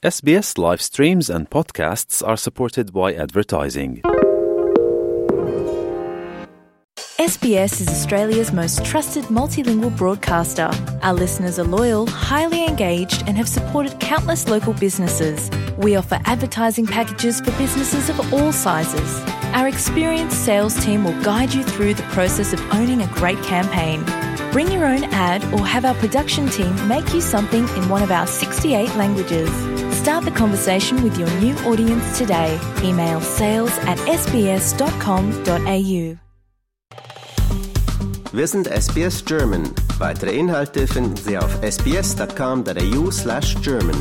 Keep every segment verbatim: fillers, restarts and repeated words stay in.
S B S live streams and podcasts are supported by advertising. S B S is Australia's most trusted multilingual broadcaster. Our listeners are loyal, highly engaged, and have supported countless local businesses. We offer advertising packages for businesses of all sizes. Our experienced sales team will guide you through the process of owning a great campaign. Bring your own ad or have our production team make you something in one of our sixty-eight languages. Start the conversation with your new audience today. Email sales at s b s dot com dot a u. Wir sind S B S German. Weitere Inhalte finden Sie auf s b s dot com dot a u slash German.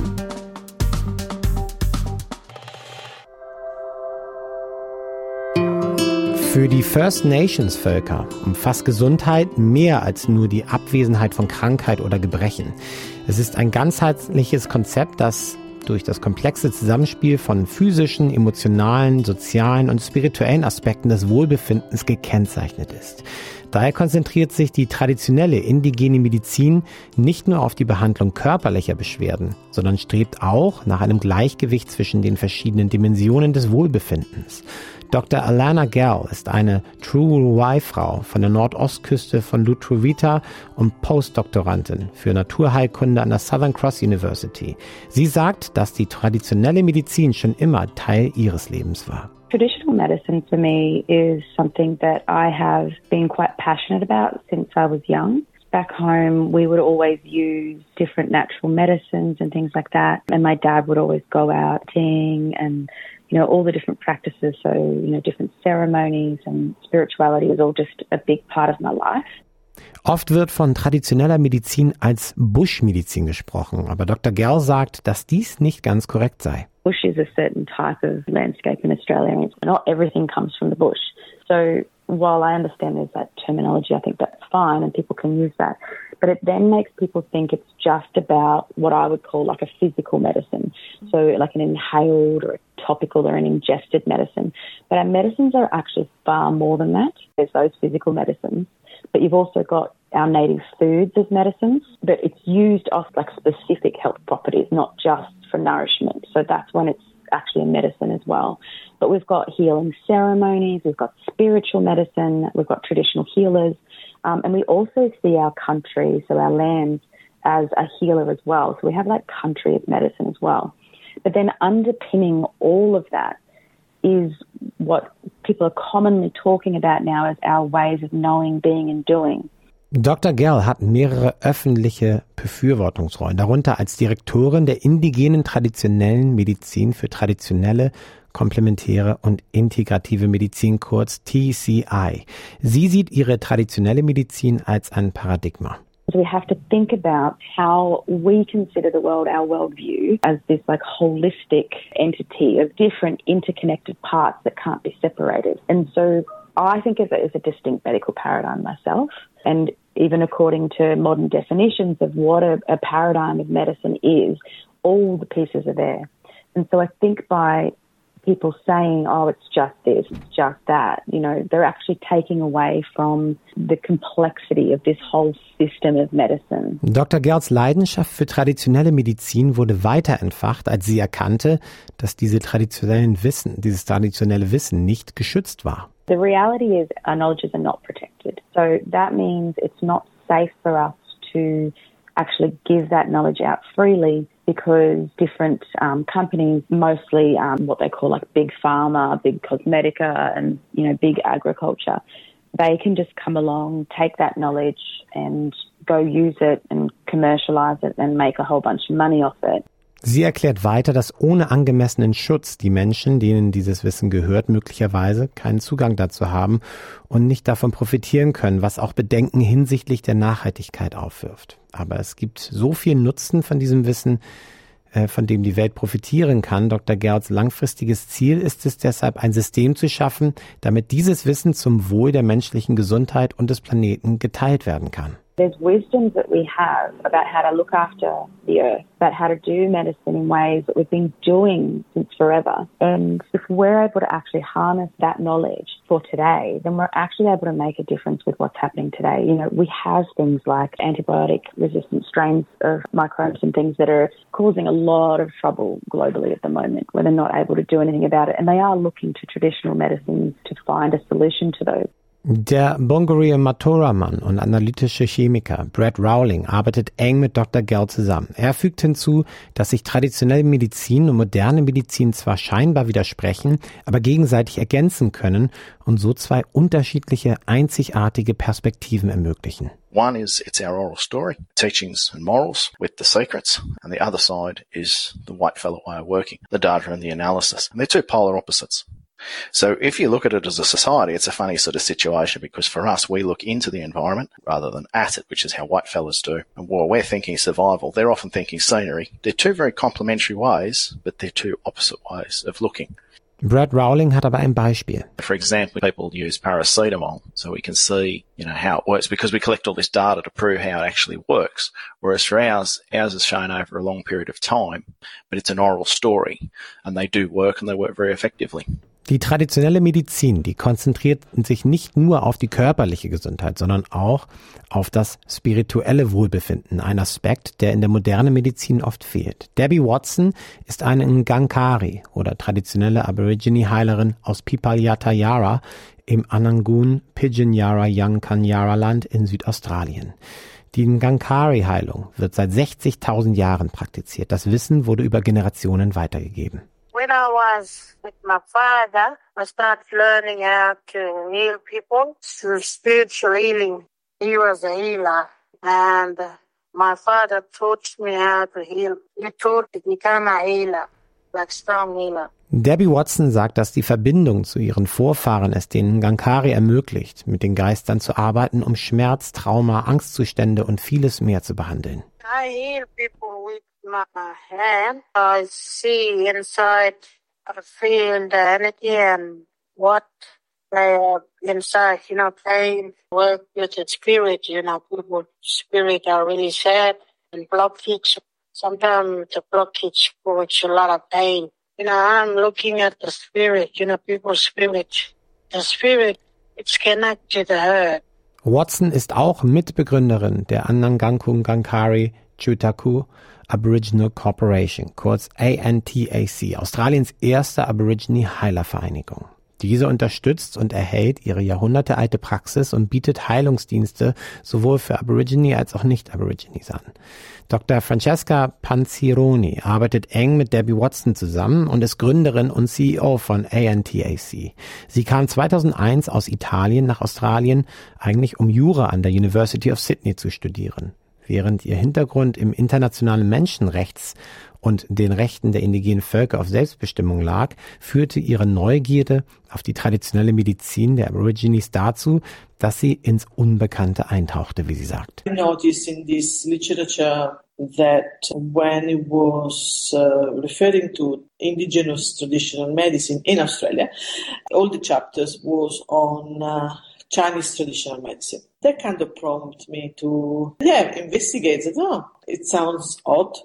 Für die First Nations Völker umfasst Gesundheit mehr als nur die Abwesenheit von Krankheit oder Gebrechen. Es ist ein ganzheitliches Konzept, das durch das komplexe Zusammenspiel von physischen, emotionalen, sozialen und spirituellen Aspekten des Wohlbefindens gekennzeichnet ist. Daher konzentriert sich die traditionelle indigene Medizin nicht nur auf die Behandlung körperlicher Beschwerden, sondern strebt auch nach einem Gleichgewicht zwischen den verschiedenen Dimensionen des Wohlbefindens. Doktor Alana Gell ist eine True-Wi-Frau von der Nordostküste von Lutruwita und Postdoktorandin für Naturheilkunde an der Southern Cross University. Sie sagt, dass die traditionelle Medizin schon immer Teil ihres Lebens war. Traditional medicine for me is something that I have been quite passionate about since I was young. Back home, we would always use different natural medicines and things like that. And my dad would always go out sing and, you know, all the different practices. So, you know, different ceremonies and spirituality is all just a big part of my life. Oft wird von traditioneller Medizin als Buschmedizin gesprochen, aber Doktor Gell sagt, dass dies nicht ganz korrekt sei. Bush is a certain type of landscape in Australia, and not everything comes from the bush. So while I understand there's that terminology, I think that's fine and people can use that. But it then makes people think it's just about what I would call like a physical medicine. So like an inhaled or a topical or an ingested medicine. But our medicines are actually far more than that. There's those physical medicines. But you've also got our native foods as medicines, but it's used off like specific health properties, not just for nourishment. So that's when it's actually a medicine as well. But we've got healing ceremonies, we've got spiritual medicine, we've got traditional healers, um, and we also see our country, so our lands, as a healer as well. So we have like country as medicine as well. But then underpinning all of that is what people are commonly talking about now as our ways of knowing, being and doing. Doktor Gell hat mehrere öffentliche Befürwortungsrollen, darunter als Direktorin der indigenen traditionellen Medizin für traditionelle, komplementäre und integrative Medizin, kurz T C I. Sie sieht ihre traditionelle Medizin als ein Paradigma. So we have to think about how we consider the world, our worldview, as this like holistic entity of different interconnected parts that can't be separated. And so I think of it as a distinct medical paradigm myself. And even according to modern definitions of what a, a paradigm of medicine is, all the pieces are there. And so I think by people saying, oh, it's just this, it's just that, you know, they're actually taking away from the complexity of this whole system of medicine. Doktor Gells Leidenschaft für traditionelle Medizin wurde weiter entfacht, als sie erkannte, dass diese traditionellen Wissen, dieses traditionelle Wissen nicht geschützt war. The reality is our knowledges are not protected. So that means it's not safe for us to actually give that knowledge out freely because different um, companies, mostly um, what they call like big pharma, big cosmetica and, you know, big agriculture, they can just come along, take that knowledge and go use it and commercialize it and make a whole bunch of money off it. Sie erklärt weiter, dass ohne angemessenen Schutz die Menschen, denen dieses Wissen gehört, möglicherweise keinen Zugang dazu haben und nicht davon profitieren können, was auch Bedenken hinsichtlich der Nachhaltigkeit aufwirft. Aber es gibt so viel Nutzen von diesem Wissen, äh, von dem die Welt profitieren kann. Doktor Gells langfristiges Ziel ist es deshalb, ein System zu schaffen, damit dieses Wissen zum Wohl der menschlichen Gesundheit und des Planeten geteilt werden kann. There's wisdoms that we have about how to look after the earth, about how to do medicine in ways that we've been doing since forever. And if we're able to actually harness that knowledge for today, then we're actually able to make a difference with what's happening today. You know, we have things like antibiotic-resistant strains of microbes and things that are causing a lot of trouble globally at the moment, where they're not able to do anything about it. And they are looking to traditional medicines to find a solution to those. Der Bungaree Matoraman und analytische Chemiker Brad Rowling arbeitet eng mit Doktor Gell zusammen. Er fügt hinzu, dass sich traditionelle Medizin und moderne Medizin zwar scheinbar widersprechen, aber gegenseitig ergänzen können und so zwei unterschiedliche, einzigartige Perspektiven ermöglichen. One is it's our oral story, teachings and morals with the secrets, and the other side is the white fellow way of working, the data and the analysis. And they're two polar opposites. So if you look at it as a society, it's a funny sort of situation because for us, we look into the environment rather than at it, which is how white fellas do. And while we're thinking survival, they're often thinking scenery. They're two very complementary ways, but they're two opposite ways of looking. Brad Rowling hat aber ein Beispiel. For example, people use paracetamol so we can see, you know, how it works because we collect all this data to prove how it actually works. Whereas for ours, ours is shown over a long period of time, but it's an oral story and they do work and they work very effectively. Die traditionelle Medizin, die konzentriert sich nicht nur auf die körperliche Gesundheit, sondern auch auf das spirituelle Wohlbefinden, ein Aspekt, der in der modernen Medizin oft fehlt. Debbie Watson ist eine Ngangkari oder traditionelle Aborigine-Heilerin aus Pipalyatayara im Anangun Pidgenyara Yankanyara Land in Südaustralien. Die Ngangkari-Heilung wird seit sechzigtausend Jahren praktiziert. Das Wissen wurde über Generationen weitergegeben. When I was with my father, I started learning how to heal people through spiritual healing. He was a healer, and my father taught me how to heal. He taught me to become a healer, like strong healer. Debbie Watson sagt, dass die Verbindung zu ihren Vorfahren es den Ngangkari ermöglicht, mit den Geistern zu arbeiten, um Schmerz, Trauma, Angstzustände und vieles mehr zu behandeln. I heal people with my hand. I see inside, I feel the energy and what they have inside, you know, pain, work with the spirit, you know, people's spirit are really sad and blockage. Sometimes the blockage causes a lot of pain. You know, I'm looking at the spirit, you know, people's spirit. The spirit, it's connected to the heart. Watson ist auch Mitbegründerin der Ananganku Ngangkari Chutaku Aboriginal Corporation, kurz A N T A C, Australiens erste Aborigine-Heilervereinigung. Diese unterstützt und erhält ihre jahrhundertealte Praxis und bietet Heilungsdienste sowohl für Aborigine als auch Nicht-Aborigines an. Doktor Francesca Panzironi arbeitet eng mit Debbie Watson zusammen und ist Gründerin und C E O von A N T A C. Sie kam zweitausendeins aus Italien nach Australien, eigentlich um Jura an der University of Sydney zu studieren. Während ihr Hintergrund im internationalen Menschenrechts und den Rechten der indigenen Völker auf Selbstbestimmung lag, führte ihre Neugierde auf die traditionelle Medizin der Aborigines dazu, dass sie ins Unbekannte eintauchte, wie sie sagt. I noticed in this literature that when it was uh, referring to indigenous traditional medicine in Australia, all the chapters was on uh, Chinese traditional medicine. That kind of prompted me to, yeah, investigate it. Oh, it sounds odd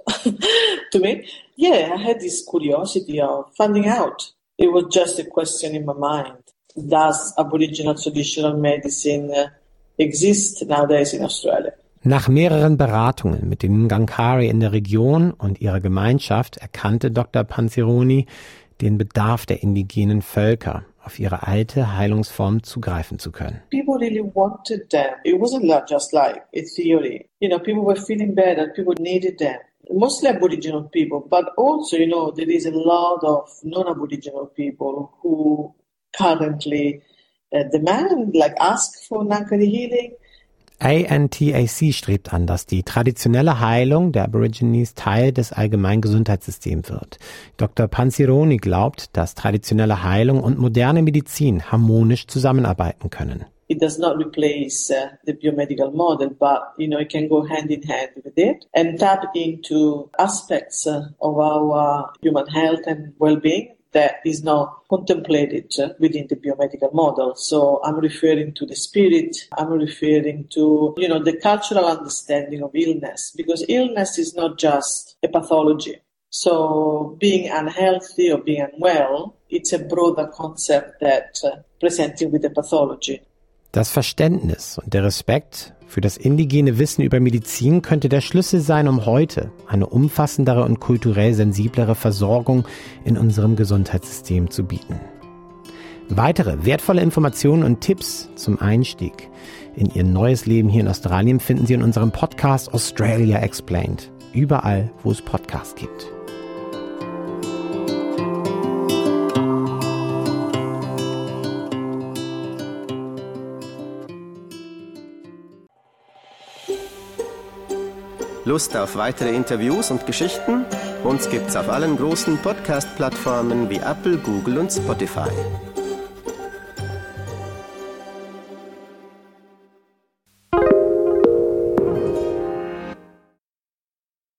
to me. Yeah, I had this curiosity of finding out. It was just a question in my mind. Does Aboriginal traditional medicine uh, exist nowadays in Australia? Nach mehreren Beratungen mit den Ngangkari in der Region und ihrer Gemeinschaft erkannte Doktor Panzironi den Bedarf der indigenen Völker, auf ihre alte Heilungsform zugreifen zu können. People really wanted them. It wasn't just like a theory. You know, people were feeling bad and people needed them. Mostly Aboriginal people, but also, you know, there is a lot of non-Aboriginal people who currently uh, demand, like ask for Ngangkari healing. A N T A C strebt an, dass die traditionelle Heilung der Aborigines Teil des allgemeinen Gesundheitssystems wird. Doktor Panzironi glaubt, dass traditionelle Heilung und moderne Medizin harmonisch zusammenarbeiten können. It does not replace uh, the biomedical model, but, you know, it can go hand in hand with it and tap into aspects uh, of our human health and well-being that is not contemplated within the biomedical model. So I'm referring to the spirit, I'm referring to, you know, the cultural understanding of illness, because illness is not just a pathology. So being unhealthy or being unwell, it's a broader concept that uh, presenting with the pathology. Das Verständnis und der Respekt für das indigene Wissen über Medizin könnte der Schlüssel sein, um heute eine umfassendere und kulturell sensiblere Versorgung in unserem Gesundheitssystem zu bieten. Weitere wertvolle Informationen und Tipps zum Einstieg in Ihr neues Leben hier in Australien finden Sie in unserem Podcast Australia Explained, überall, wo es Podcasts gibt. Lust auf weitere Interviews und Geschichten? Uns gibt's auf allen großen Podcast-Plattformen wie Apple, Google und Spotify.